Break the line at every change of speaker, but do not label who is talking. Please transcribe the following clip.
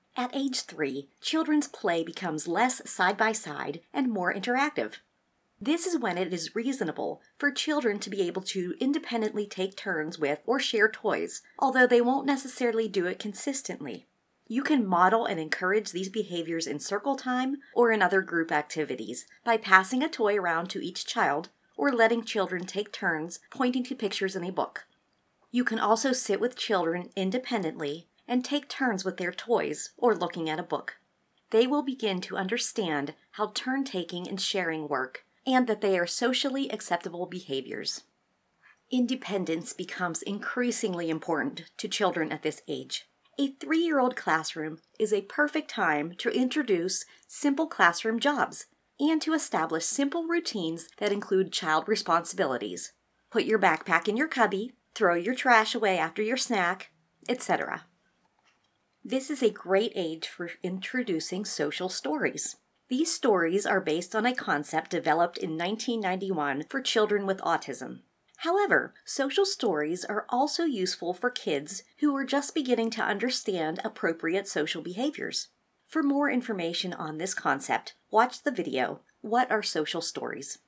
At age 3, children's play becomes less side-by-side and more interactive. This is when it is reasonable for children to be able to independently take turns with or share toys, although they won't necessarily do it consistently. You can model and encourage these behaviors in circle time or in other group activities by passing a toy around to each child or letting children take turns pointing to pictures in a book. You can also sit with children independently and take turns with their toys or looking at a book. They will begin to understand how turn-taking and sharing work, and that they are socially acceptable behaviors. Independence becomes increasingly important to children at this age. A 3-year-old classroom is a perfect time to introduce simple classroom jobs and to establish simple routines that include child responsibilities. Put your backpack in your cubby, throw your trash away after your snack, etc. This is a great age for introducing social stories. These stories are based on a concept developed in 1991 for children with autism. However, social stories are also useful for kids who are just beginning to understand appropriate social behaviors. For more information on this concept, watch the video, What are Social Stories?